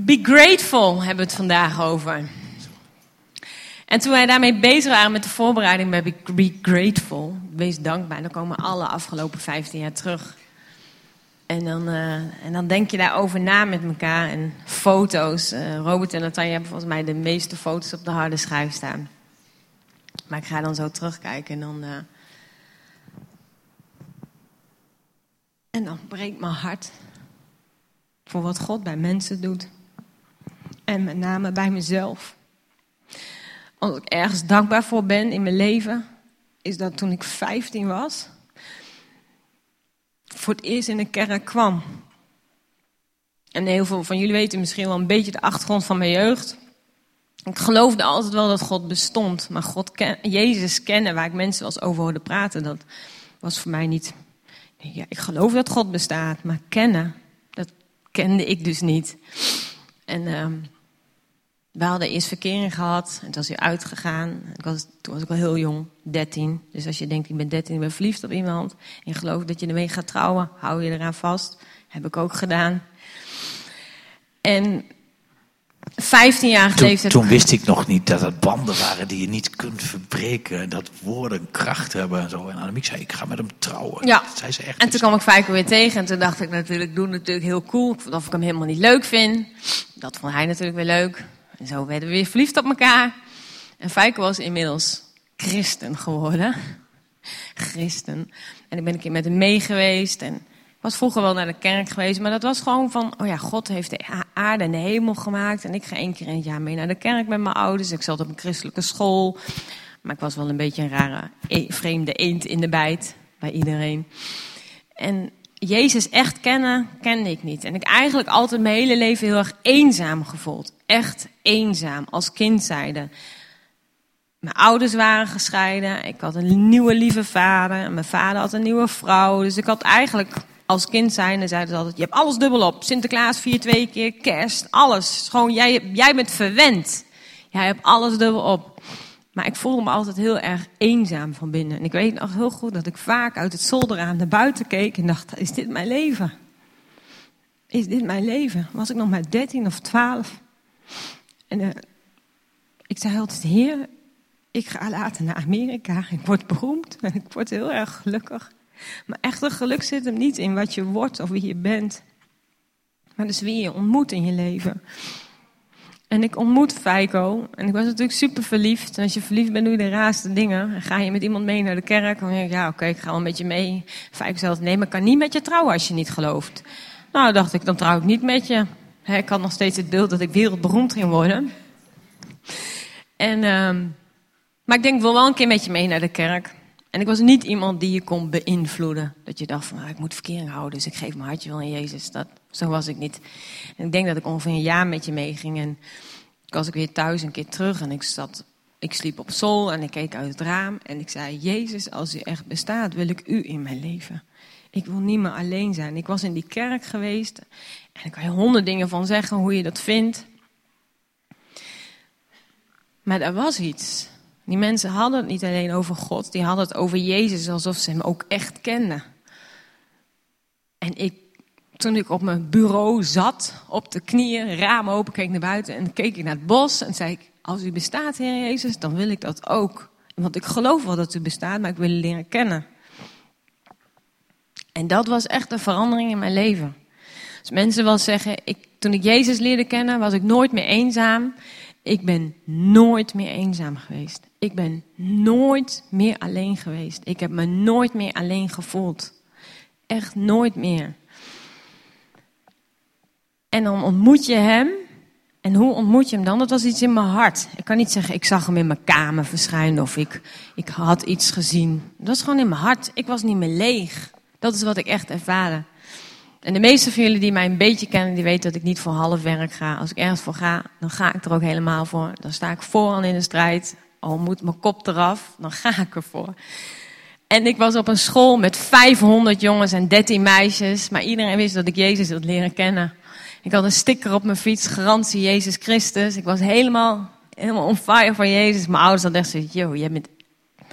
Be grateful hebben we het vandaag over. En toen wij daarmee bezig waren met de voorbereiding bij Be Grateful, wees dankbaar, dan komen alle afgelopen 15 jaar terug. En dan denk je daarover na met elkaar en foto's. Robert en Natanja hebben volgens mij de meeste foto's op de harde schijf staan. Maar ik ga dan zo terugkijken en dan breekt mijn hart voor wat God bij mensen doet. En met name bij mezelf. Als ik ergens dankbaar voor ben in mijn leven, is dat toen ik 15 was, voor het eerst in een kerk kwam. En heel veel van jullie weten misschien wel een beetje de achtergrond van mijn jeugd. Ik geloofde altijd wel dat God bestond. Maar Jezus kennen, waar ik mensen wel eens over hoorde praten, dat was voor mij niet. Ja, ik geloof dat God bestaat, maar kennen, dat kende ik dus niet. En we hadden eerst verkering gehad. En het was weer uitgegaan. Toen was ik al heel jong, 13. Dus als je denkt, ik ben 13, ik ben verliefd op iemand. En je gelooft dat je ermee gaat trouwen, hou je eraan vast. Heb ik ook gedaan. En 15 jaar geleden. Toen wist ik nog niet dat het banden waren die je niet kunt verbreken. Dat woorden kracht hebben en zo. En Annemiek zei, ik ga met hem trouwen. Ja. Dat zei ze echt. En toen kwam ik Feiko weer tegen. En toen dacht ik natuurlijk, doe natuurlijk heel cool. Of ik hem helemaal niet leuk vind. Dat vond hij natuurlijk weer leuk. En zo werden we weer verliefd op elkaar. En Feiko was inmiddels christen geworden. Christen. En ik ben een keer met hem mee geweest. En ik was vroeger wel naar de kerk geweest. Maar dat was gewoon van, oh ja, God heeft de aarde en de hemel gemaakt. En ik ga 1 keer in het jaar mee naar de kerk met mijn ouders. Ik zat op een christelijke school. Maar ik was wel een beetje een rare, vreemde eend in de bijt. Bij iedereen. En Jezus echt kennen, kende ik niet. En ik eigenlijk altijd mijn hele leven heel erg eenzaam gevoeld. Echt eenzaam, als kind zijnde. Mijn ouders waren gescheiden. Ik had een nieuwe lieve vader. En mijn vader had een nieuwe vrouw. Dus ik had eigenlijk, als kind zijnde, zeiden ze altijd, je hebt alles dubbel op. Sinterklaas 4 2 keer, kerst, alles. Gewoon, jij bent verwend. Jij hebt alles dubbel op. Maar ik voelde me altijd heel erg eenzaam van binnen. En ik weet nog heel goed dat ik vaak uit het zolderraam naar buiten keek en dacht, is dit mijn leven? Is dit mijn leven? Was ik nog maar 13 of 12? En ik zei altijd, Heer, ik ga later naar Amerika. Ik word beroemd en ik word heel erg gelukkig. Maar echte geluk zit hem niet in wat je wordt of wie je bent. Maar dus wie je ontmoet in je leven. En ik ontmoet Feiko. En ik was natuurlijk super verliefd. En als je verliefd bent, doe je de raarste dingen. En ga je met iemand mee naar de kerk. Dan denk ik, ja, oké, ik ga wel een beetje mee. Feiko zei altijd, nee, maar ik kan niet met je trouwen als je niet gelooft. Nou, dacht ik, dan trouw ik niet met je. Ik had nog steeds het beeld dat ik wereldberoemd ging worden. Maar ik denk, ik wil wel een keer met je mee naar de kerk. En ik was niet iemand die je kon beïnvloeden. Dat je dacht van, ik moet verkering houden, dus ik geef mijn hartje wel aan Jezus. Zo was ik niet. En ik denk dat ik ongeveer een jaar met je meeging. En toen was ik weer thuis een keer terug. En ik sliep op zol en ik keek uit het raam. En ik zei, Jezus, als u echt bestaat, wil ik u in mijn leven. Ik wil niet meer alleen zijn. Ik was in die kerk geweest. En ik kan je 100 dingen van zeggen, hoe je dat vindt. Maar er was iets. Die mensen hadden het niet alleen over God. Die hadden het over Jezus alsof ze hem ook echt kenden. En toen ik op mijn bureau zat, op de knieën, raam open, keek naar buiten en keek ik naar het bos. En zei ik, als u bestaat, Heer Jezus, dan wil ik dat ook. Want ik geloof wel dat u bestaat, maar ik wil u leren kennen. En dat was echt een verandering in mijn leven. Dus mensen wel zeggen, toen ik Jezus leerde kennen, was ik nooit meer eenzaam. Ik ben nooit meer eenzaam geweest. Ik ben nooit meer alleen geweest. Ik heb me nooit meer alleen gevoeld. Echt nooit meer. En dan ontmoet je hem. En hoe ontmoet je hem dan? Dat was iets in mijn hart. Ik kan niet zeggen, ik zag hem in mijn kamer verschijnen of ik had iets gezien. Dat was gewoon in mijn hart. Ik was niet meer leeg. Dat is wat ik echt ervaren. En de meeste van jullie die mij een beetje kennen, die weten dat ik niet voor half werk ga. Als ik ergens voor ga, dan ga ik er ook helemaal voor. Dan sta ik vooraan in de strijd. Al moet mijn kop eraf, dan ga ik ervoor. En ik was op een school met 500 jongens en 13 meisjes. Maar iedereen wist dat ik Jezus had leren kennen. Ik had een sticker op mijn fiets, garantie Jezus Christus. Ik was helemaal on fire voor Jezus. Mijn ouders hadden echt zoiets,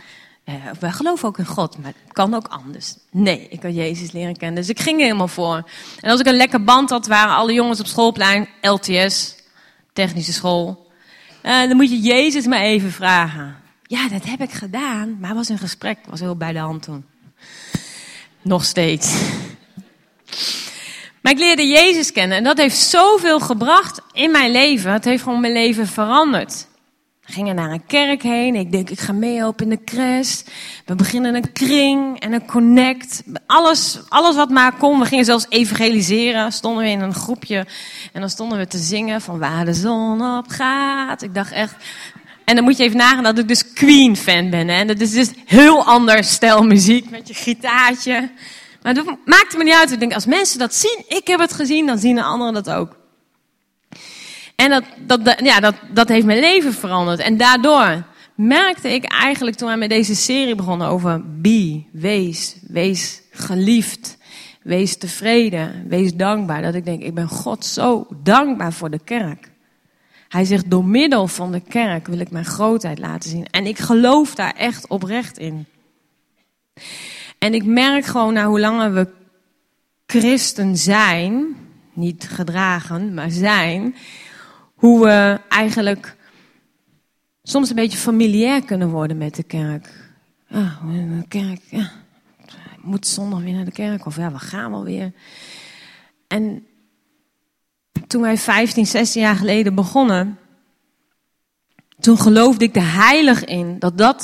wij geloven ook in God, maar het kan ook anders. Nee, ik had Jezus leren kennen, dus ik ging er helemaal voor. En als ik een lekker band had, waren alle jongens op schoolplein, LTS, technische school. Dan moet je Jezus maar even vragen. Ja, dat heb ik gedaan, maar het was een gesprek, was heel bij de hand toen. Nog steeds. Maar ik leerde Jezus kennen en dat heeft zoveel gebracht in mijn leven. Het heeft gewoon mijn leven veranderd. We gingen naar een kerk heen. Ik denk, ik ga meehelpen in de crash. We beginnen een kring en een connect. Alles wat maar kon. We gingen zelfs evangeliseren. Stonden we in een groepje. En dan stonden we te zingen van waar de zon op gaat. Ik dacht echt... En dan moet je even nagaan dat ik dus Queen-fan ben. Hè? En dat is dus heel ander stijl muziek met je gitaartje. Maar dat maakte me niet uit. Ik denk, als mensen dat zien, ik heb het gezien, dan zien de anderen dat ook. En dat heeft mijn leven veranderd. En daardoor merkte ik eigenlijk toen wij met deze serie begonnen over wees geliefd, wees tevreden, wees dankbaar. Dat ik denk, ik ben God zo dankbaar voor de kerk. Hij zegt, door middel van de kerk wil ik mijn grootheid laten zien. En ik geloof daar echt oprecht in. En ik merk gewoon, nou, hoe langer we christen zijn, niet gedragen, maar zijn, hoe we eigenlijk soms een beetje familiair kunnen worden met de kerk. De kerk, moet zondag weer naar de kerk, of ja, we gaan wel weer. En toen wij 15, 16 jaar geleden begonnen, toen geloofde ik er heilig in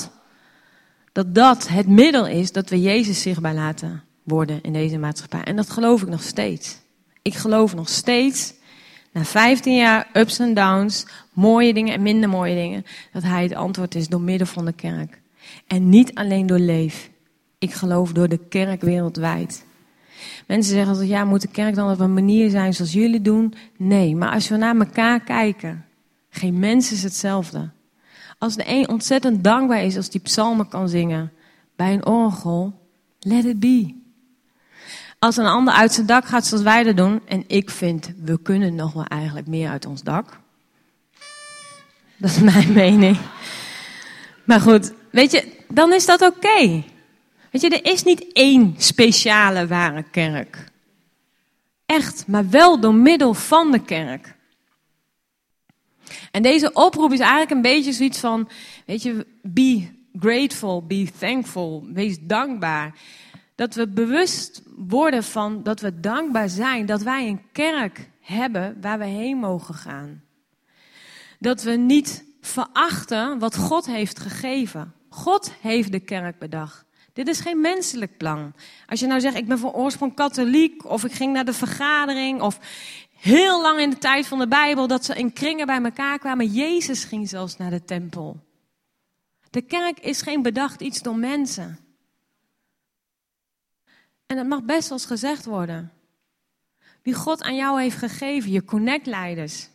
dat het middel is dat we Jezus zichtbaar laten worden in deze maatschappij. En dat geloof ik nog steeds. Ik geloof nog steeds, na 15 jaar ups en downs, mooie dingen en minder mooie dingen, dat hij het antwoord is door middel van de kerk. En niet alleen door Leef. Ik geloof door de kerk wereldwijd. Mensen zeggen altijd, ja, moet de kerk dan op een manier zijn zoals jullie doen? Nee, maar als we naar elkaar kijken, geen mens is hetzelfde. Als de een ontzettend dankbaar is als die psalmen kan zingen bij een orgel, let it be. Als een ander uit zijn dak gaat zoals wij dat doen, en ik vind, we kunnen nog wel eigenlijk meer uit ons dak. Dat is mijn mening. Maar goed, weet je, dan is dat oké. Weet je, er is niet één speciale ware kerk. Echt, maar wel door middel van de kerk. En deze oproep is eigenlijk een beetje zoiets van, weet je, be grateful, be thankful, wees dankbaar. Dat we bewust worden van dat we dankbaar zijn, dat wij een kerk hebben waar we heen mogen gaan. Dat we niet verachten wat God heeft gegeven. God heeft de kerk bedacht. Dit is geen menselijk plan. Als je nou zegt, ik ben van oorsprong katholiek, of ik ging naar de vergadering, of heel lang in de tijd van de Bijbel, dat ze in kringen bij elkaar kwamen. Jezus ging zelfs naar de tempel. De kerk is geen bedacht iets door mensen. En het mag best wel eens gezegd worden. Wie God aan jou heeft gegeven, je connect-leiders.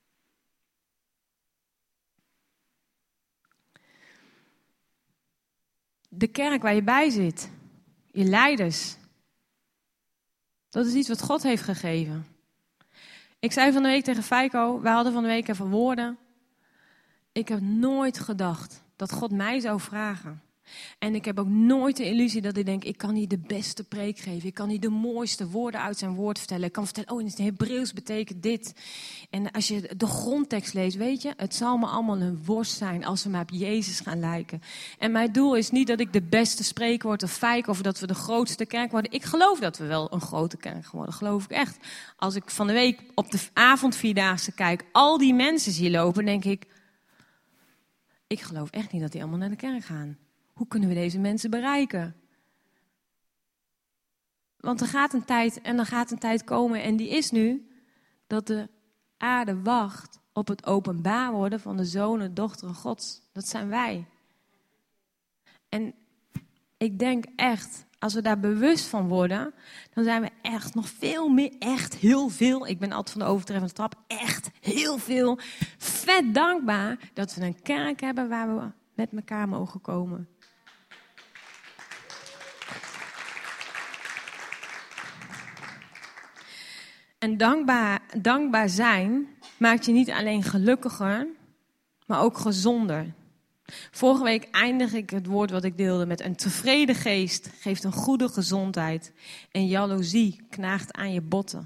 De kerk waar je bij zit, je leiders. Dat is iets wat God heeft gegeven. Ik zei van de week tegen Feiko, wij hadden van de week even woorden. Ik heb nooit gedacht dat God mij zou vragen. En ik heb ook nooit de illusie dat ik denk, ik kan niet de beste preek geven. Ik kan niet de mooiste woorden uit zijn woord vertellen. Ik kan vertellen, in het Hebreeuws betekent dit. En als je de grondtekst leest, weet je, het zal me allemaal een worst zijn als we maar op Jezus gaan lijken. En mijn doel is niet dat ik de beste spreker word of Feiko, of dat we de grootste kerk worden. Ik geloof dat we wel een grote kerk worden, geloof ik echt. Als ik van de week op de avondvierdaagse kijk, al die mensen zie lopen, denk ik geloof echt niet dat die allemaal naar de kerk gaan. Hoe kunnen we deze mensen bereiken? Want er gaat een tijd en er gaat een tijd komen en die is nu dat de aarde wacht op het openbaar worden van de zonen, dochteren Gods. Dat zijn wij. En ik denk echt, als we daar bewust van worden, dan zijn we echt nog veel meer, echt heel veel. Ik ben altijd van de overtreffende trap, echt heel veel. Vet dankbaar dat we een kerk hebben waar we met elkaar mogen komen. En dankbaar zijn maakt je niet alleen gelukkiger, maar ook gezonder. Vorige week eindig ik het woord wat ik deelde met: een tevreden geest geeft een goede gezondheid en jaloezie knaagt aan je botten.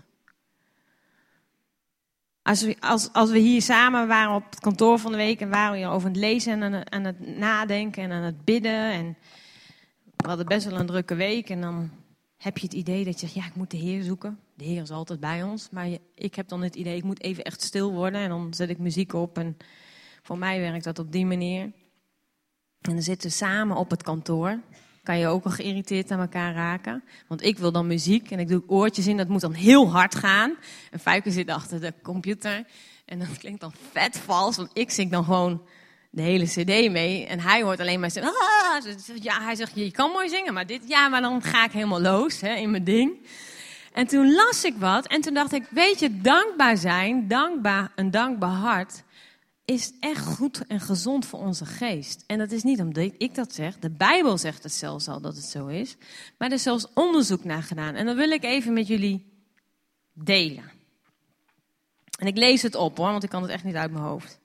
Als we hier samen waren op het kantoor van de week en waren we hier over het lezen en aan het nadenken en aan het bidden. En we hadden best wel een drukke week en dan heb je het idee dat je zegt: ja, ik moet de Heer zoeken. De Heer is altijd bij ons, maar ik heb dan het idee, ik moet even echt stil worden en dan zet ik muziek op. En voor mij werkt dat op die manier. En dan zitten we samen op het kantoor. Kan je ook al geïrriteerd aan elkaar raken. Want ik wil dan muziek en ik doe oortjes in. Dat moet dan heel hard gaan. En Fijke zit achter de computer. En dat klinkt dan vet vals. Want ik zing dan gewoon de hele cd mee. En hij hoort alleen maar zeggen: ja, hij zegt, je kan mooi zingen. Maar maar dan ga ik helemaal los in mijn ding. En toen las ik wat. En toen dacht ik, weet je, dankbaar zijn, een dankbaar hart, is echt goed en gezond voor onze geest. En dat is niet omdat ik dat zeg. De Bijbel zegt het zelfs al dat het zo is. Maar er is zelfs onderzoek naar gedaan. En dat wil ik even met jullie delen. En ik lees het op hoor, want ik kan het echt niet uit mijn hoofd.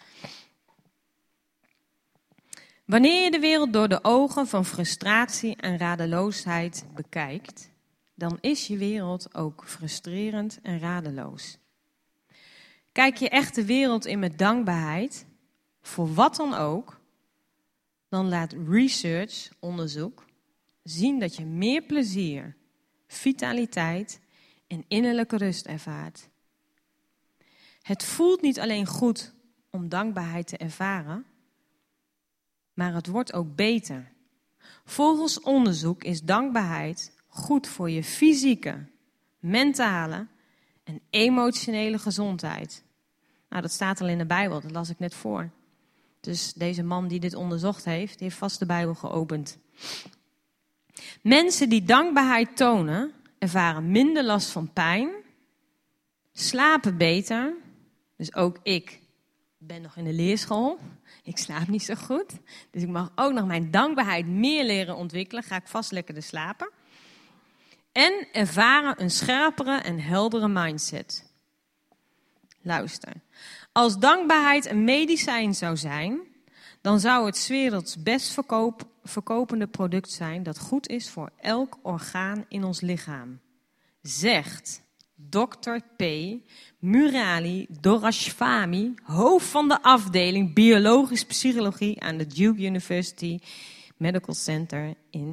Wanneer je de wereld door de ogen van frustratie en radeloosheid bekijkt, dan is je wereld ook frustrerend en radeloos. Kijk je echt de wereld in met dankbaarheid, voor wat dan ook, dan laat research, onderzoek, zien dat je meer plezier, vitaliteit en innerlijke rust ervaart. Het voelt niet alleen goed om dankbaarheid te ervaren, maar het wordt ook beter. Volgens onderzoek is dankbaarheid goed voor je fysieke, mentale en emotionele gezondheid. Nou, dat staat al in de Bijbel, dat las ik net voor. Dus deze man die dit onderzocht heeft, die heeft vast de Bijbel geopend. Mensen die dankbaarheid tonen, ervaren minder last van pijn, slapen beter. Dus ook ik ben nog in de leerschool. Ik slaap niet zo goed. Dus ik mag ook nog mijn dankbaarheid meer leren ontwikkelen. Ga ik vast lekkerder slapen. En ervaren een scherpere en heldere mindset. Luister. Als dankbaarheid een medicijn zou zijn, dan zou het 's werelds best verkopende product zijn dat goed is voor elk orgaan in ons lichaam. Zegt Dr. P. Murali Doraiswamy, hoofd van de afdeling Biologische Psychologie aan de Duke University Medical Center in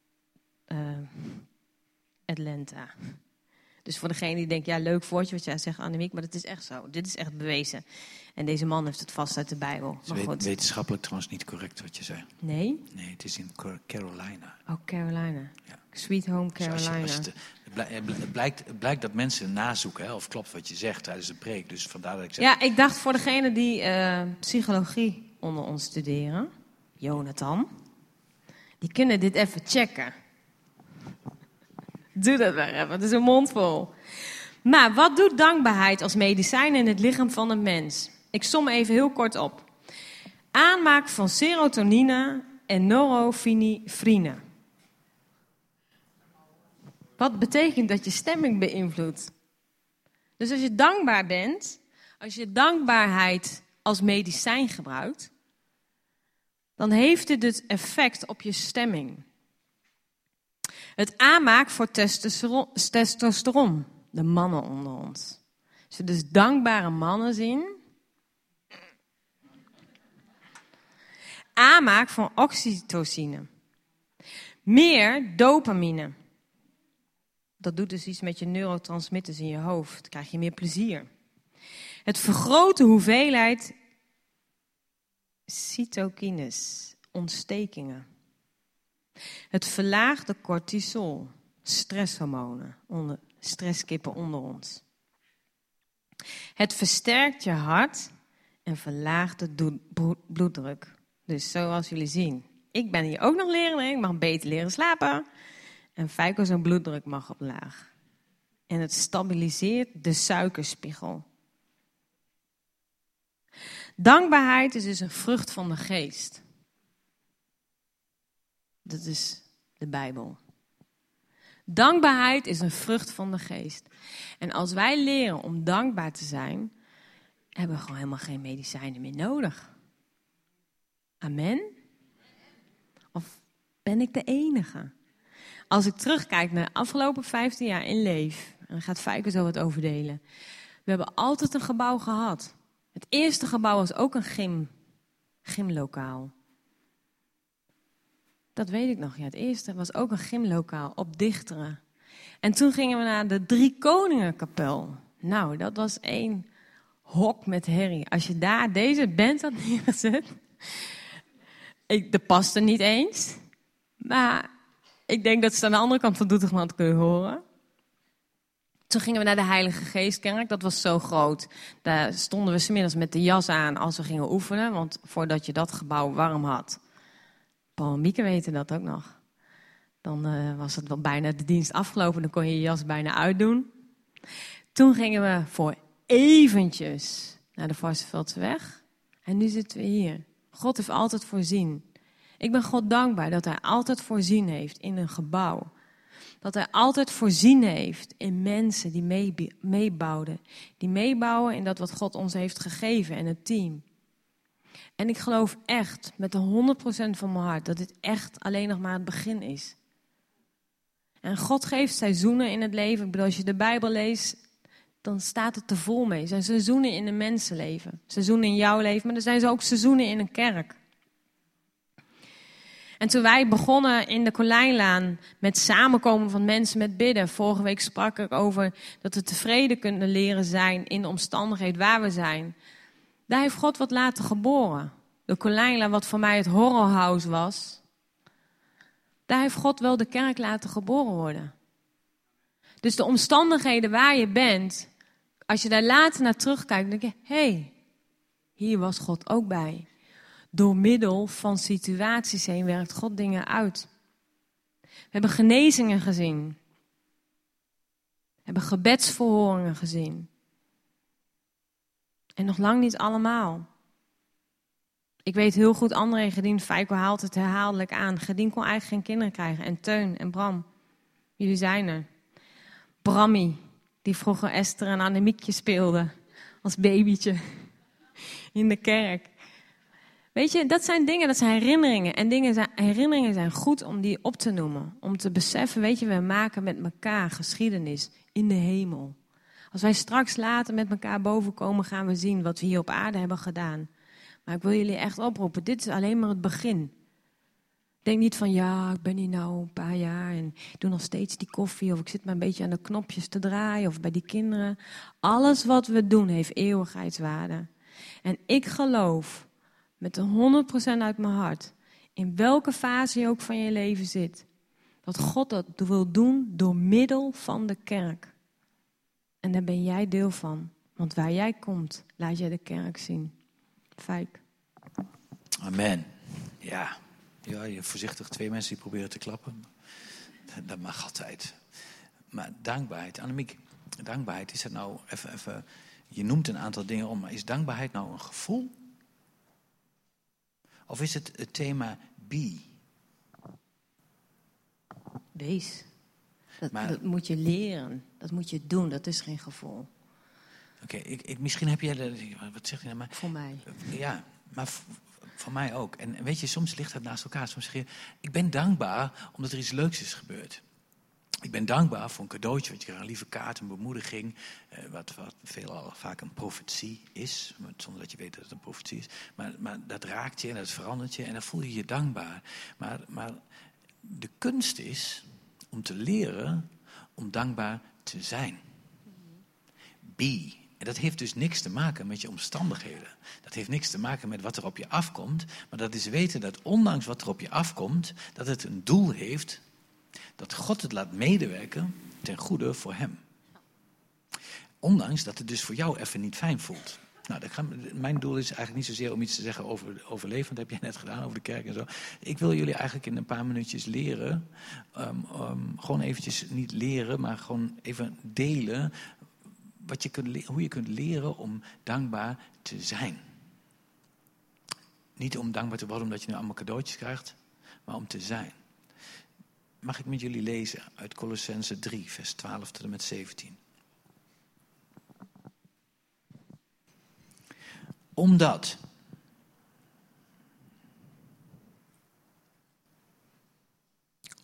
Atlanta. Dus voor degene die denkt, ja, leuk woordje wat jij zegt, Annemiek, maar dat is echt zo. Dit is echt bewezen. En deze man heeft het vast uit de Bijbel. Het is wetenschappelijk trouwens niet correct wat je zei. Nee? Nee, het is in Carolina. Oh, Carolina. Ja. Sweet Home Carolina. Dus het blijkt dat mensen nazoeken, hè, of klopt wat je zegt tijdens de preek. Dus vandaar dat ik zeg... Ja, ik dacht voor degene die psychologie onder ons studeren, Jonathan, die kunnen dit even checken. Doe dat maar even, het is een mond vol. Maar wat doet dankbaarheid als medicijn in het lichaam van een mens? Ik som even heel kort op. Aanmaak van serotonine en norepinefrine. Wat betekent dat je stemming beïnvloedt? Dus als je dankbaar bent, als je dankbaarheid als medicijn gebruikt, dan heeft dit het effect op je stemming. Het aanmaakt voor testosteron, de mannen onder ons. Als we dus dankbare mannen zien. Aanmaak van oxytocine. Meer dopamine. Dat doet dus iets met je neurotransmitters in je hoofd. Dan krijg je meer plezier. Het vergroot de hoeveelheid cytokines, ontstekingen. Het verlaagt de cortisol, stresshormonen, stresskippen onder ons. Het versterkt je hart en verlaagt de bloeddruk. Dus zoals jullie zien, ik ben hier ook nog leraar, ik mag beter leren slapen. En Fijko zijn bloeddruk mag omlaag. En het stabiliseert de suikerspiegel. Dankbaarheid is dus een vrucht van de geest. Dat is de Bijbel. Dankbaarheid is een vrucht van de geest. En als wij leren om dankbaar te zijn, hebben we gewoon helemaal geen medicijnen meer nodig. Amen? Of ben ik de enige? Als ik terugkijk naar de afgelopen 15 jaar in Leef, en dan gaat Fijke zo wat over delen. We hebben altijd een gebouw gehad. Het eerste gebouw was ook een gymlokaal. Dat weet ik nog. Ja, het eerste was ook een gymlokaal op Dichteren. En toen gingen we naar de Drie Koningenkapel. Nou, dat was één hok met herrie. Als je daar deze band had neergezet. Dat paste niet eens. Maar ik denk dat ze aan de andere kant van Doetinchem had kunnen horen. Toen gingen we naar de Heilige Geestkerk. Dat was zo groot. Daar stonden we 's middags met de jas aan als we gingen oefenen. Want voordat je dat gebouw warm had. Paul en Mieke weten dat ook nog. Dan was het wel bijna de dienst afgelopen. Dan kon je je jas bijna uitdoen. Toen gingen we voor eventjes naar de Varsseveldseweg. En nu zitten we hier. God heeft altijd voorzien. Ik ben God dankbaar dat hij altijd voorzien heeft in een gebouw. Dat hij altijd voorzien heeft in mensen die meebouwden. Die meebouwen in dat wat God ons heeft gegeven en het team. En ik geloof echt met de 100% van mijn hart dat dit echt alleen nog maar het begin is. En God geeft seizoenen in het leven. Ik bedoel, als je de Bijbel leest, dan staat het er vol mee. Er zijn seizoenen in een mensenleven. Seizoenen in jouw leven, maar er zijn ook seizoenen in een kerk. En toen wij begonnen in de Colijnlaan met samenkomen van mensen met bidden. Vorige week sprak ik over dat we tevreden kunnen leren zijn in de omstandigheid waar we zijn. Daar heeft God wat laten geboren. De Colijnlaan, wat voor mij het horrorhouse was. Daar heeft God wel de kerk laten geboren worden. Dus de omstandigheden waar je bent, als je daar later naar terugkijkt, dan denk je, hé, hier was God ook bij. Door middel van situaties heen werkt God dingen uit. We hebben genezingen gezien. We hebben gebedsverhoringen gezien. En nog lang niet allemaal. Ik weet heel goed, André en Gedien, Feiko haalt het herhaaldelijk aan. Gedien kon eigenlijk geen kinderen krijgen. En Teun en Bram, jullie zijn er. Brammy, die vroeger Esther en Annemiekje speelde. Als babytje. In de kerk. Weet je, dat zijn dingen, dat zijn herinneringen. En herinneringen zijn goed om die op te noemen. Om te beseffen, weet je, we maken met elkaar geschiedenis in de hemel. Als wij straks later met elkaar bovenkomen, gaan we zien wat we hier op aarde hebben gedaan. Maar ik wil jullie echt oproepen, dit is alleen maar het begin. Denk niet van, ja, ik ben hier nou een paar jaar en ik doe nog steeds die koffie. Of ik zit maar een beetje aan de knopjes te draaien of bij die kinderen. Alles wat we doen heeft eeuwigheidswaarde. En ik geloof met de 100% uit mijn hart, in welke fase je ook van je leven zit, dat God dat wil doen door middel van de kerk. En daar ben jij deel van. Want waar jij komt, laat jij de kerk zien. Fijk. Amen. Ja, je voorzichtig 2 mensen die proberen te klappen. Dat mag altijd. Maar dankbaarheid, Annemiek, dankbaarheid, is dat nou even, je noemt een aantal dingen om, maar is dankbaarheid nou een gevoel? Of is het thema be? Wees. Dat moet je leren. Dat moet je doen. Dat is geen gevoel. Oké, misschien heb jij... Wat zeg je nou maar? Voor mij. Ja, maar voor mij ook. En weet je, soms ligt dat naast elkaar. Soms zeg je, ik ben dankbaar omdat er iets leuks is gebeurd. Ik ben dankbaar voor een cadeautje, wat je krijgt, een lieve kaart, een bemoediging. Wat veelal vaak een profetie is. Zonder dat je weet dat het een profetie is. Maar dat raakt je en dat verandert je. En dan voel je je dankbaar. Maar de kunst is om te leren om dankbaar te zijn. Be. En dat heeft dus niks te maken met je omstandigheden. Dat heeft niks te maken met wat er op je afkomt. Maar dat is weten dat ondanks wat er op je afkomt, dat het een doel heeft. Dat God het laat medewerken ten goede voor hem. Ondanks dat het dus voor jou even niet fijn voelt. Nou, mijn doel is eigenlijk niet zozeer om iets te zeggen over leven. Dat heb jij net gedaan, over de kerk en zo. Ik wil jullie eigenlijk in een paar minuutjes leren. Gewoon eventjes niet leren, maar gewoon even delen. Hoe je kunt leren om dankbaar te zijn. Niet om dankbaar te worden omdat je nu allemaal cadeautjes krijgt. Maar om te zijn. Mag ik met jullie lezen uit Kolossenzen 3, vers 12 tot en met 17. Omdat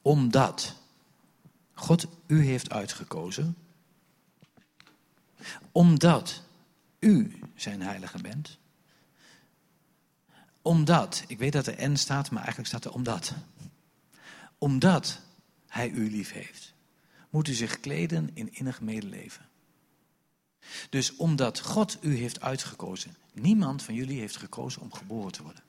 Omdat God u heeft uitgekozen. Omdat u zijn heilige bent. Omdat, ik weet dat er en staat, maar eigenlijk staat er omdat. Omdat hij u lief heeft, moet u zich kleden in innig medeleven. Dus omdat God u heeft uitgekozen, niemand van jullie heeft gekozen om geboren te worden.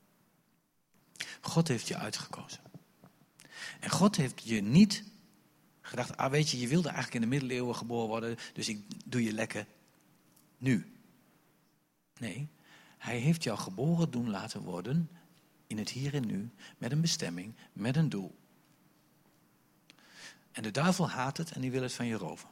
God heeft je uitgekozen. En God heeft je niet gedacht, weet je, je wilde eigenlijk in de middeleeuwen geboren worden, dus ik doe je lekker nu. Nee, hij heeft jou geboren doen laten worden in het hier en nu, met een bestemming, met een doel. En de duivel haat het en die wil het van je roven.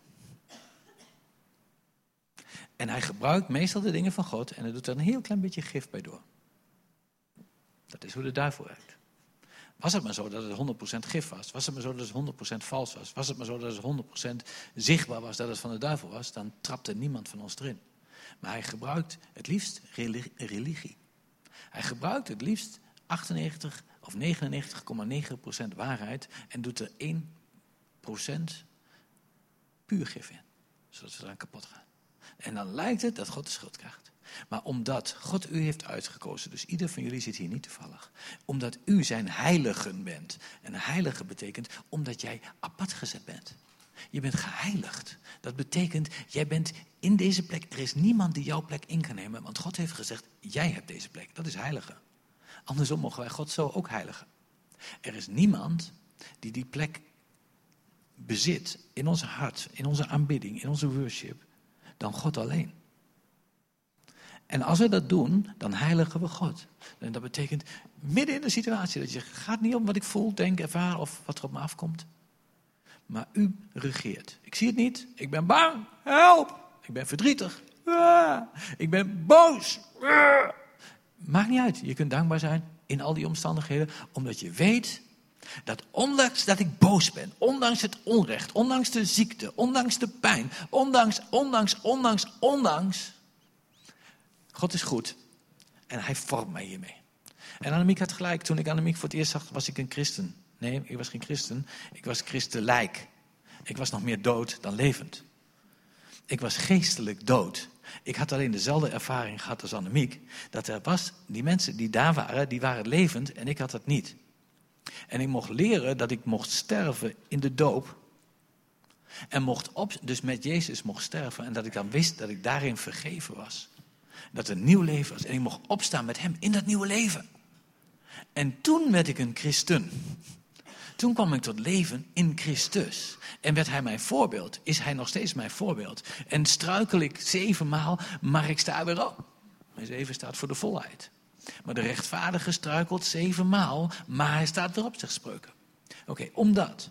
En hij gebruikt meestal de dingen van God en hij doet er een heel klein beetje gif bij door. Dat is hoe de duivel werkt. Was het maar zo dat het 100% gif was, was het maar zo dat het 100% vals was, was het maar zo dat het 100% zichtbaar was dat het van de duivel was, dan trapte niemand van ons erin. Maar hij gebruikt het liefst religie. Hij gebruikt het liefst 98 of 99,9% waarheid en doet er 1% puur gif in. Zodat we eraan kapot gaan. En dan lijkt het dat God de schuld krijgt. Maar omdat God u heeft uitgekozen, dus ieder van jullie zit hier niet toevallig. Omdat u zijn heiligen bent. En heilige betekent omdat jij apart gezet bent. Je bent geheiligd. Dat betekent, jij bent in deze plek. Er is niemand die jouw plek in kan nemen. Want God heeft gezegd, jij hebt deze plek. Dat is heilige. Andersom mogen wij God zo ook heiligen. Er is niemand die die plek bezit in ons hart, in onze aanbidding, in onze worship, dan God alleen. En als we dat doen, dan heiligen we God. En dat betekent midden in de situatie dat je gaat niet om wat ik voel, denk, ervaar of wat er op me afkomt. Maar u regeert. Ik zie het niet. Ik ben bang. Help. Ik ben verdrietig. Ik ben boos. Maakt niet uit. Je kunt dankbaar zijn in al die omstandigheden. Omdat je weet dat ondanks dat ik boos ben. Ondanks het onrecht. Ondanks de ziekte. Ondanks de pijn. Ondanks. God is goed. En hij vormt mij hiermee. En Annemiek had gelijk. Toen ik Annemiek voor het eerst zag, was ik een christen. Nee, ik was geen christen. Ik was christelijk. Ik was nog meer dood dan levend. Ik was geestelijk dood. Ik had alleen dezelfde ervaring gehad als Annemiek. Dat er was, die mensen die daar waren, die waren levend en ik had dat niet. En ik mocht leren dat ik mocht sterven in de doop. En dus met Jezus mocht sterven. En dat ik dan wist dat ik daarin vergeven was. Dat er een nieuw leven was. En ik mocht opstaan met hem in dat nieuwe leven. En toen werd ik een christen. Toen kwam ik tot leven in Christus. En werd hij mijn voorbeeld. Is hij nog steeds mijn voorbeeld. En struikel ik 7 maal, maar ik sta weer op. En 7 staat voor de volheid. Maar de rechtvaardige struikelt 7 maal, maar hij staat weer op, zegt Spreuken. Oké, omdat.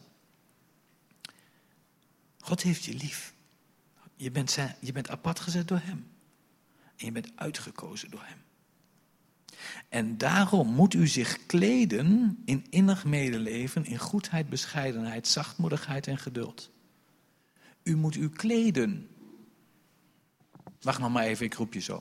God heeft je lief. Je bent apart gezet door hem. En je bent uitgekozen door hem. En daarom moet u zich kleden in innig medeleven, in goedheid, bescheidenheid, zachtmoedigheid en geduld. U moet u kleden. Wacht nog maar even, ik roep je zo.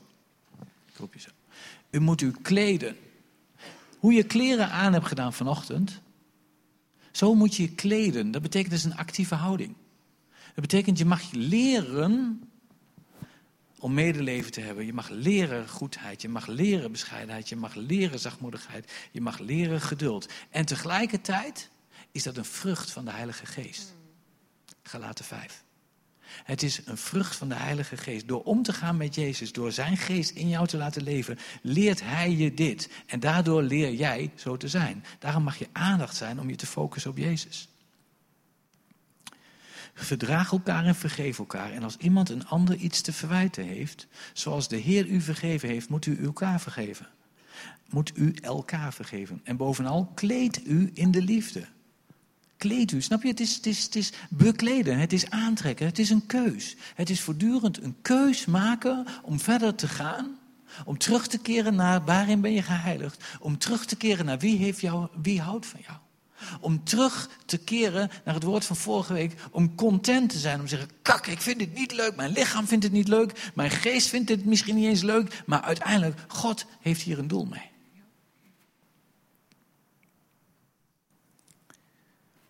U moet u kleden. Hoe je kleren aan hebt gedaan vanochtend, zo moet je je kleden. Dat betekent dus een actieve houding. Dat betekent je mag leren om medeleven te hebben. Je mag leren goedheid, je mag leren bescheidenheid, je mag leren zachtmoedigheid, je mag leren geduld. En tegelijkertijd is dat een vrucht van de Heilige Geest. Galaten 5. Het is een vrucht van de Heilige Geest. Door om te gaan met Jezus, door zijn geest in jou te laten leven, leert hij je dit. En daardoor leer jij zo te zijn. Daarom mag je aandacht zijn om je te focussen op Jezus. Verdraag elkaar en vergeef elkaar. En als iemand een ander iets te verwijten heeft, zoals de Heer u vergeven heeft, moet u elkaar vergeven. Moet u elkaar vergeven. En bovenal, kleed u in de liefde. Kleed u, snap je? Het is bekleden, het is aantrekken, het is een keus. Het is voortdurend een keus maken om verder te gaan. Om terug te keren naar waarin ben je geheiligd. Om terug te keren naar wie houdt van jou. Om terug te keren naar het woord van vorige week. Om content te zijn. Om te zeggen, kak, ik vind dit niet leuk. Mijn lichaam vindt het niet leuk. Mijn geest vindt het misschien niet eens leuk. Maar uiteindelijk, God heeft hier een doel mee.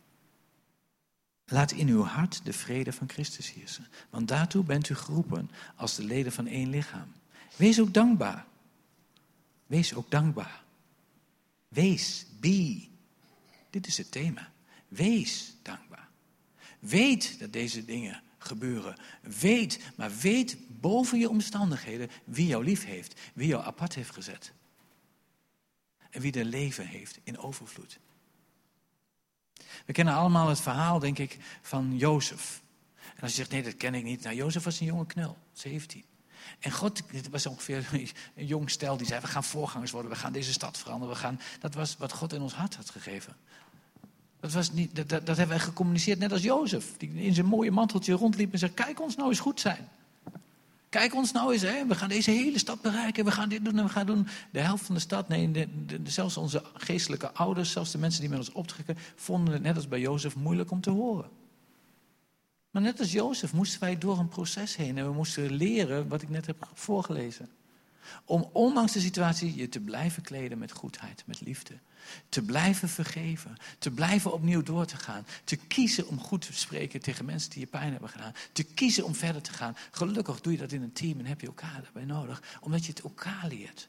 Laat in uw hart de vrede van Christus heersen. Want daartoe bent u geroepen als de leden van één lichaam. Wees ook dankbaar. Wees ook dankbaar. Wees, be. Dit is het thema. Wees dankbaar. Weet dat deze dingen gebeuren. Maar weet boven je omstandigheden wie jou lief heeft. Wie jou apart heeft gezet. En wie er leven heeft in overvloed. We kennen allemaal het verhaal, denk ik, van Jozef. En als je zegt, nee, dat ken ik niet. Nou, Jozef was een jonge knul, 17. En God, het was ongeveer een jong stel die zei, we gaan voorgangers worden. We gaan deze stad veranderen. Dat was wat God in ons hart had gegeven. Dat hebben wij gecommuniceerd net als Jozef. Die in zijn mooie manteltje rondliep en zei, kijk ons nou eens goed zijn. Kijk ons nou eens, hè. We gaan deze hele stad bereiken. We gaan dit doen en we gaan doen. De helft van de stad, zelfs onze geestelijke ouders, zelfs de mensen die met ons optrekken, vonden het net als bij Jozef moeilijk om te horen. Maar net als Jozef moesten wij door een proces heen en we moesten leren wat ik net heb voorgelezen. Om ondanks de situatie je te blijven kleden met goedheid, met liefde. Te blijven vergeven. Te blijven opnieuw door te gaan. Te kiezen om goed te spreken tegen mensen die je pijn hebben gedaan. Te kiezen om verder te gaan. Gelukkig doe je dat in een team en heb je elkaar daarbij nodig. Omdat je het elkaar leert.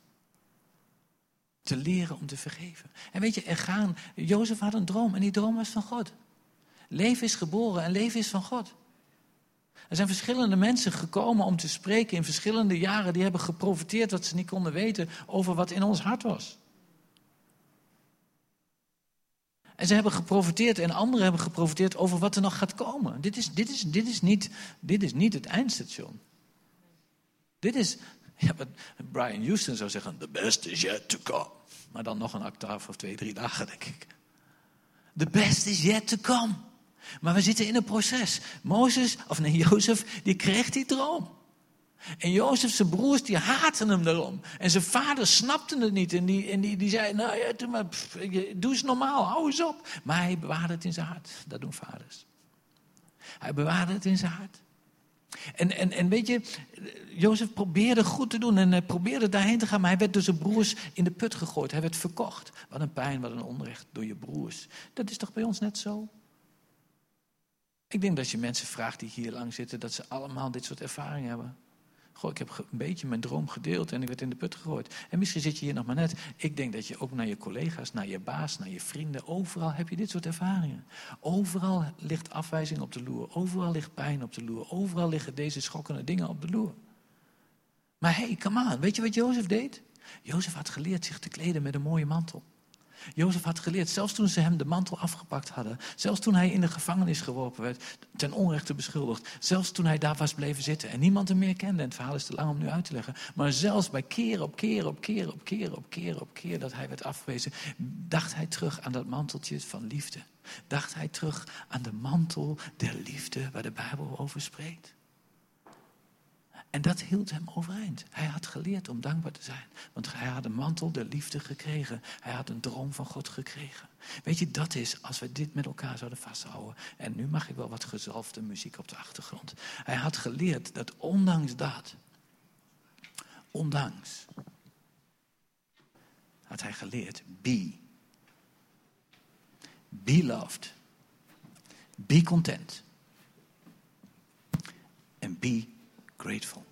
Te leren om te vergeven. En weet je, Jozef had een droom en die droom was van God. Leven is geboren en leven is van God. Er zijn verschillende mensen gekomen om te spreken in verschillende jaren. Die hebben geprofiteerd wat ze niet konden weten over wat in ons hart was. En ze hebben geprofiteerd en anderen hebben geprofiteerd over wat er nog gaat komen. Dit is niet het eindstation. Dit is, wat Brian Houston zou zeggen, the best is yet to come. Maar dan nog een octaaf of 2-3 dagen, denk ik. The best is yet to come. Maar we zitten in een proces. Jozef, die kreeg die droom. En Jozef, zijn broers, die haatten hem daarom. En zijn vader snapte het niet. En die zei, nou ja, doe eens normaal, hou eens op. Maar hij bewaarde het in zijn hart. Dat doen vaders. Hij bewaarde het in zijn hart. En weet je, Jozef probeerde goed te doen. En hij probeerde daarheen te gaan. Maar hij werd door zijn broers in de put gegooid. Hij werd verkocht. Wat een pijn, wat een onrecht door je broers. Dat is toch bij ons net zo? Ik denk dat je mensen vraagt die hier lang zitten, dat ze allemaal dit soort ervaringen hebben. Goh, ik heb een beetje mijn droom gedeeld en ik werd in de put gegooid. En misschien zit je hier nog maar net. Ik denk dat je ook naar je collega's, naar je baas, naar je vrienden, overal heb je dit soort ervaringen. Overal ligt afwijzing op de loer. Overal ligt pijn op de loer. Overal liggen deze schokkende dingen op de loer. Maar hey, come on. Weet je wat Jozef deed? Jozef had geleerd zich te kleden met een mooie mantel. Jozef had geleerd, zelfs toen ze hem de mantel afgepakt hadden. Zelfs toen hij in de gevangenis geworpen werd, ten onrechte beschuldigd. Zelfs toen hij daar was bleven zitten en niemand hem meer kende. En het verhaal is te lang om nu uit te leggen. Maar zelfs bij keer op keer dat hij werd afgewezen, dacht hij terug aan dat manteltje van liefde. Dacht hij terug aan de mantel der liefde waar de Bijbel over spreekt. En dat hield hem overeind. Hij had geleerd om dankbaar te zijn. Want hij had een mantel der liefde gekregen. Hij had een droom van God gekregen. Weet je, dat is als we dit met elkaar zouden vasthouden. En nu mag ik wel wat gezalfde muziek op de achtergrond. Hij had geleerd dat ondanks had hij geleerd, be loved, be content en be grateful.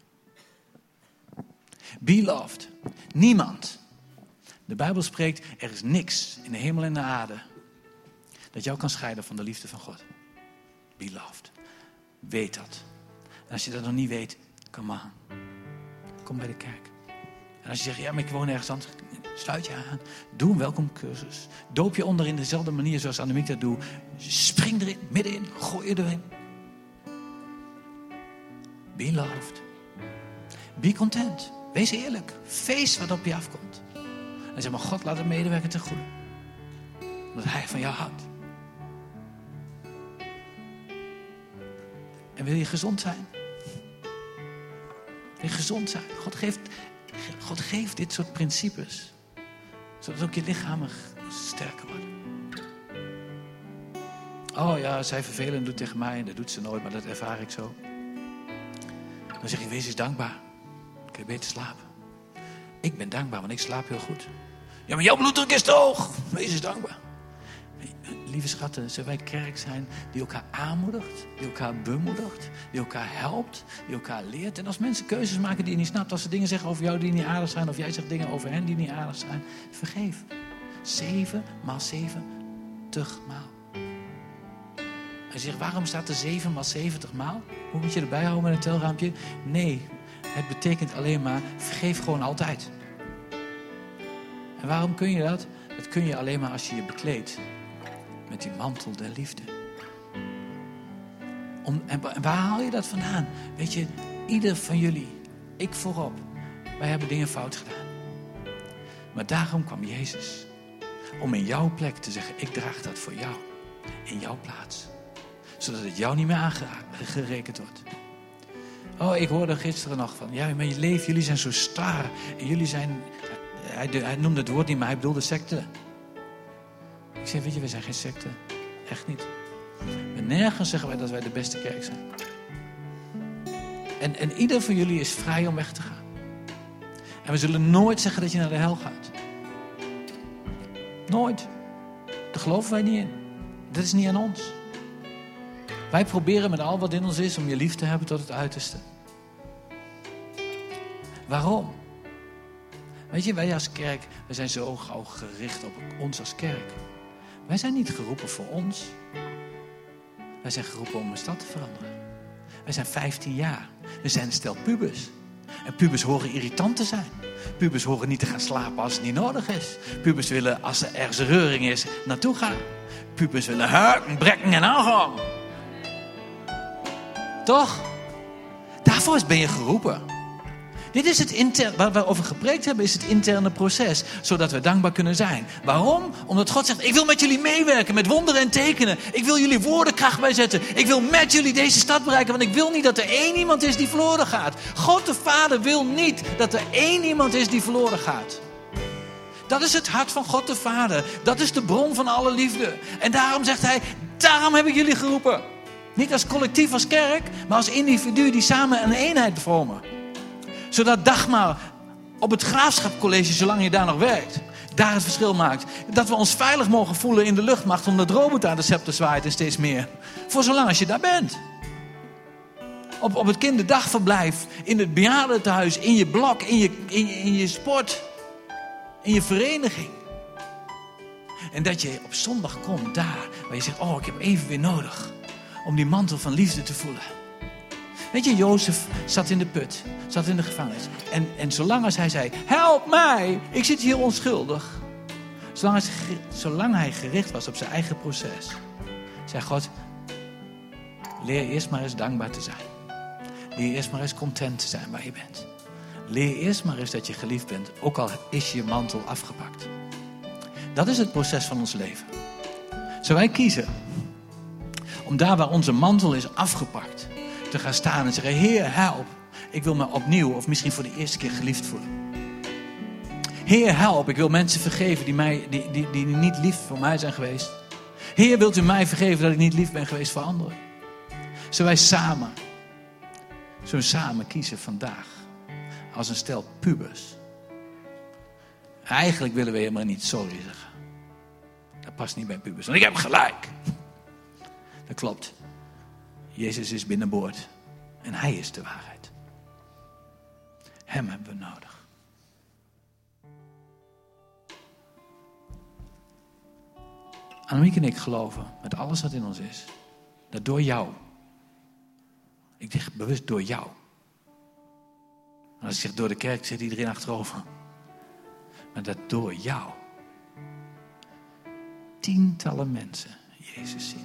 Be loved. Niemand. De Bijbel spreekt, er is niks in de hemel en de aarde dat jou kan scheiden van de liefde van God. Be loved. Weet dat. En als je dat nog niet weet, come on. Kom bij de kerk. En als je zegt, ja, maar ik woon ergens anders, sluit je aan. Doe een welkomcursus. Doop je onder in dezelfde manier zoals Annemiek dat doet. Spring erin, middenin, gooi je erin. Be loved. Be content. Wees eerlijk. Feest wat op je afkomt. En zeg maar, God laat het medewerken ten goede. Omdat hij van jou houdt. En wil je gezond zijn? Wil je gezond zijn? God geeft dit soort principes. Zodat ook je lichamen sterker worden. Oh ja, zij vervelend doet tegen mij. En dat doet ze nooit, maar dat ervaar ik zo. Dan zeg je, wees eens dankbaar. Dan kun je beter slapen. Ik ben dankbaar, want ik slaap heel goed. Ja, maar jouw bloeddruk is te hoog. Wees eens dankbaar. lieve schatten, zullen wij kerk zijn die elkaar aanmoedigt, die elkaar bemoedigt, die elkaar helpt, die elkaar leert. En als mensen keuzes maken die je niet snapt, als ze dingen zeggen over jou die niet aardig zijn, of jij zegt dingen over hen die niet aardig zijn, vergeef. 7 maal 70 maal. En je zegt, waarom staat er 7 maal 70 maal? Hoe moet je erbij houden met een telraampje? Nee, het betekent alleen maar, vergeef gewoon altijd. En waarom kun je dat? Dat kun je alleen maar als je je bekleedt met die mantel der liefde. En waar haal je dat vandaan? Weet je, ieder van jullie, ik voorop, wij hebben dingen fout gedaan. Maar daarom kwam Jezus. Om in jouw plek te zeggen, ik draag dat voor jou. In jouw plaats. Zodat het jou niet meer aangerekend wordt. Oh, ik hoorde gisteren nog van, ja, maar je leven, jullie zijn zo star. En jullie zijn, hij noemde het woord niet, maar hij bedoelde secte. Ik zeg, weet je, wij zijn geen secte. Echt niet. En nergens zeggen wij dat wij de beste kerk zijn. En ieder van jullie is vrij om weg te gaan. En we zullen nooit zeggen dat je naar de hel gaat. Nooit. Daar geloven wij niet in. Dat is niet aan ons. Wij proberen met al wat in ons is om je lief te hebben tot het uiterste. Waarom? Weet je, wij als kerk, wij zijn zo gauw gericht op ons als kerk. Wij zijn niet geroepen voor ons. Wij zijn geroepen om een stad te veranderen. Wij zijn 15 jaar. We zijn een stel pubers. En pubers horen irritant te zijn. Pubers horen niet te gaan slapen als het niet nodig is. Pubers willen, als er ergens reuring is, naartoe gaan. Pubers willen huiken, brekken en aangaan. Toch? Daarvoor ben je geroepen. Dit is het interne, waar we over gepreekt hebben, is het interne proces. Zodat we dankbaar kunnen zijn. Waarom? Omdat God zegt, ik wil met jullie meewerken met wonderen en tekenen. Ik wil jullie woordenkracht bijzetten. Ik wil met jullie deze stad bereiken. Want ik wil niet dat er één iemand is die verloren gaat. God de Vader wil niet dat er één iemand is die verloren gaat. Dat is het hart van God de Vader. Dat is de bron van alle liefde. En daarom zegt hij, daarom heb ik jullie geroepen. Niet als collectief, als kerk, maar als individu die samen een eenheid vormen. Zodat Dagmar op het Graafschapcollege, zolang je daar nog werkt, daar het verschil maakt. Dat we ons veilig mogen voelen in de luchtmacht, omdat Robert aan de scepter zwaait en steeds meer. Voor zolang als je daar bent. Op het kinderdagverblijf, in het bejaardentehuis, in je blok, in je sport, in je vereniging. En dat je op zondag komt daar, waar je zegt, oh, ik heb even weer nodig om die mantel van liefde te voelen. Weet je, Jozef zat in de put, zat in de gevangenis. En zolang als hij zei, help mij, ik zit hier onschuldig. Zolang hij gericht was op zijn eigen proces, zei God, leer eerst maar eens dankbaar te zijn. Leer eerst maar eens content te zijn waar je bent. Leer eerst maar eens dat je geliefd bent, ook al is je mantel afgepakt. Dat is het proces van ons leven. Zullen wij kiezen om daar waar onze mantel is afgepakt te gaan staan en zeggen, Heer, help. Ik wil me opnieuw of misschien voor de eerste keer geliefd voelen. Heer, help. Ik wil mensen vergeven die niet lief voor mij zijn geweest. Heer, wilt u mij vergeven dat ik niet lief ben geweest voor anderen? Zullen wij samen kiezen vandaag als een stel pubers? Eigenlijk willen we helemaal niet sorry zeggen. Dat past niet bij pubers. Want ik heb gelijk. Dat klopt. Jezus is binnenboord. En hij is de waarheid. Hem hebben we nodig. Annemiek en ik geloven, met alles wat in ons is, dat door jou, ik zeg bewust door jou. En als ik zeg door de kerk, zit iedereen achterover. Maar dat door jou tientallen mensen Jezus zien.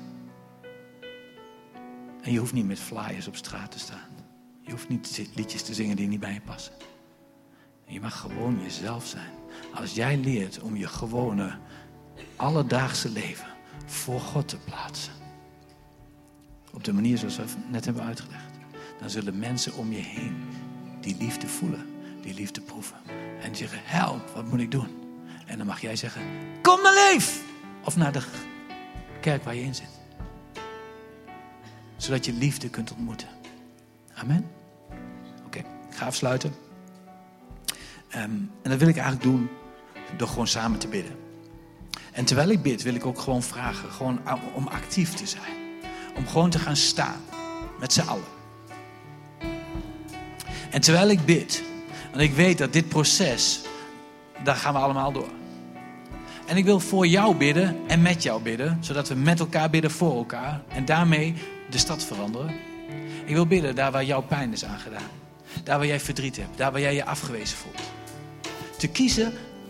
En je hoeft niet met flyers op straat te staan. Je hoeft niet liedjes te zingen die niet bij je passen. Je mag gewoon jezelf zijn. Als jij leert om je gewone, alledaagse leven voor God te plaatsen. Op de manier zoals we net hebben uitgelegd. Dan zullen mensen om je heen die liefde voelen. Die liefde proeven. En zeggen, help, wat moet ik doen? En dan mag jij zeggen, kom naar Leef! Of naar de kerk waar je in zit. Zodat je liefde kunt ontmoeten. Amen. Oké, ik ga afsluiten. En dat wil ik eigenlijk doen door gewoon samen te bidden. En terwijl ik bid, wil ik ook gewoon vragen, gewoon om actief te zijn. Om gewoon te gaan staan, met z'n allen. En terwijl ik bid, en ik weet dat dit proces, daar gaan we allemaal door. En ik wil voor jou bidden en met jou bidden, zodat we met elkaar bidden voor elkaar. En daarmee de stad veranderen. Ik wil bidden daar waar jouw pijn is aangedaan. Daar waar jij verdriet hebt, daar waar jij je afgewezen voelt. Te kiezen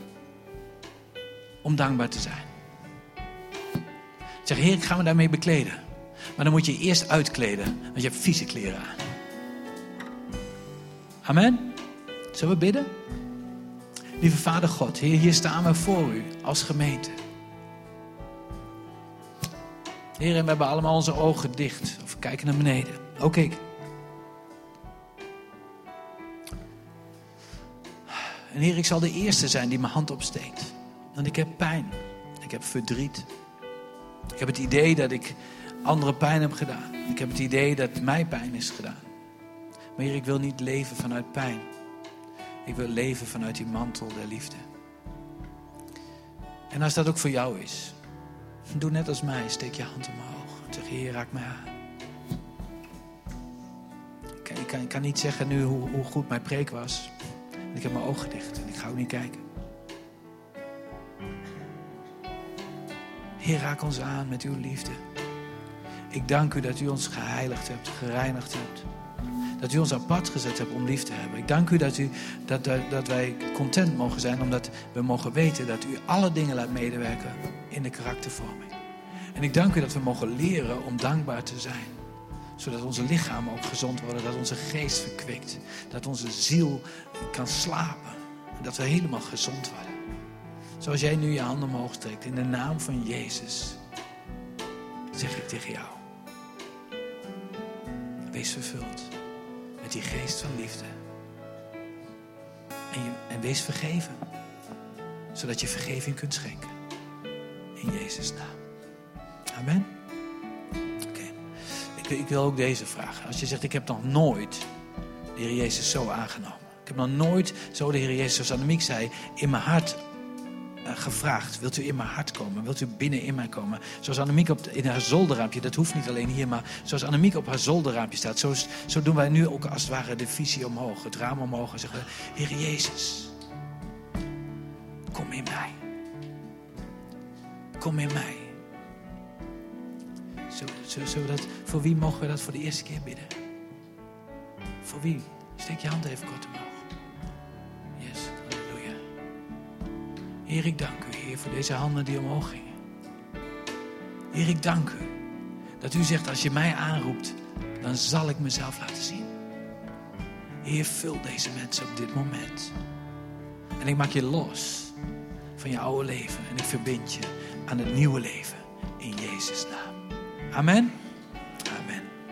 om dankbaar te zijn. Zeg, Heer, ik ga me daarmee bekleden. Maar dan moet je eerst uitkleden, want je hebt vieze kleren aan. Amen. Zullen we bidden? Lieve Vader God, Heer, hier staan we voor u als gemeente. Heer, en we hebben allemaal onze ogen dicht. Of we kijken naar beneden. Ook ik. En Heer, ik zal de eerste zijn die mijn hand opsteekt. Want ik heb pijn. Ik heb verdriet. Ik heb het idee dat ik anderen pijn heb gedaan. Ik heb het idee dat mij pijn is gedaan. Maar Heer, ik wil niet leven vanuit pijn. Ik wil leven vanuit die mantel der liefde. En als dat ook voor jou is, doe net als mij. Steek je hand omhoog. En zeg, Heer, raak mij aan. Ik kan niet zeggen nu hoe goed mijn preek was. Ik heb mijn ogen dicht en ik ga ook niet kijken. Heer, raak ons aan met uw liefde. Ik dank u dat u ons geheiligd hebt, gereinigd hebt. Dat u ons apart gezet hebt om lief te hebben. Ik dank u dat wij content mogen zijn, omdat we mogen weten dat u alle dingen laat medewerken in de karaktervorming. En ik dank u dat we mogen leren om dankbaar te zijn. Zodat onze lichamen ook gezond worden, dat onze geest verkwikt. Dat onze ziel kan slapen. En dat we helemaal gezond worden. Zoals jij nu je handen omhoog steekt, in de naam van Jezus, zeg ik tegen jou. Wees vervuld met die geest van liefde. En wees vergeven. Zodat je vergeving kunt schenken. In Jezus' naam. Amen. Ik wil ook deze vragen. Als je zegt, ik heb nog nooit de Heer Jezus zo aangenomen. Ik heb nog nooit zo de Heer Jezus, zoals Annemiek zei, in mijn hart gevraagd. Wilt u in mijn hart komen? Wilt u binnen in mij komen? Zoals Annemiek in haar zolderraampje, dat hoeft niet alleen hier, maar zoals Annemiek op haar zolderraampje staat. Zo doen wij nu ook als het ware de visie omhoog, het raam omhoog. En zeggen, Heer Jezus, kom in mij. Kom in mij. Voor wie mogen we dat voor de eerste keer bidden? Voor wie? Steek je hand even kort omhoog. Yes, halleluja. Heer, ik dank u, Heer, voor deze handen die omhoog gingen. Heer, ik dank u dat u zegt, als je mij aanroept, dan zal ik mezelf laten zien. Heer, vul deze mensen op dit moment. En ik maak je los van je oude leven. En ik verbind je aan het nieuwe leven in Jezus' naam. Amen.